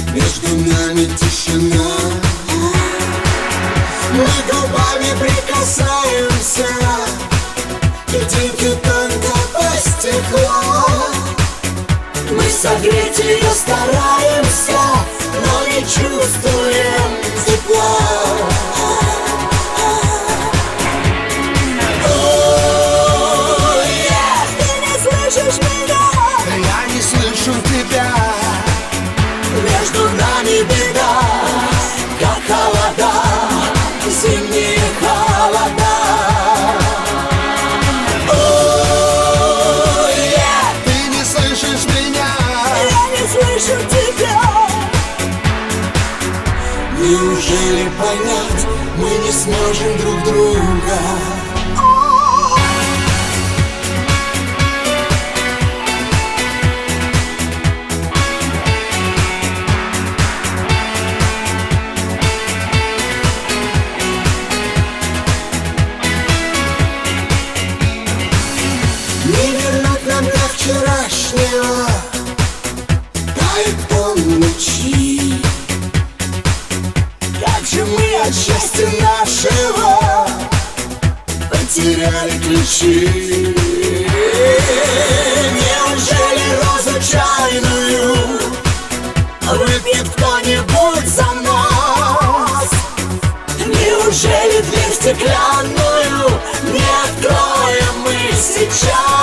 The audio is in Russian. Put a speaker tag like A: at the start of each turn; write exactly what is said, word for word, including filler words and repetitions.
A: Между нами тишина. Мы губами прикасаемся, льдинки тонко по стеклу. Мы согреть ее стараемся, но не чувствуем тепла.
B: Я не слышу тебя.
A: Между нами беда, как холода, зимние холода. О, yeah.
B: Ты не слышишь меня.
A: Я не слышу тебя. Неужели понять мы не сможем друг друга? Не вернуть нам до вчерашнего, тает полночи. Как же мы от счастья нашего потеряли ключи. Неужели розу чайную выпьет кто-нибудь за нас? Неужели дверь стеклянную не откроем мы сейчас?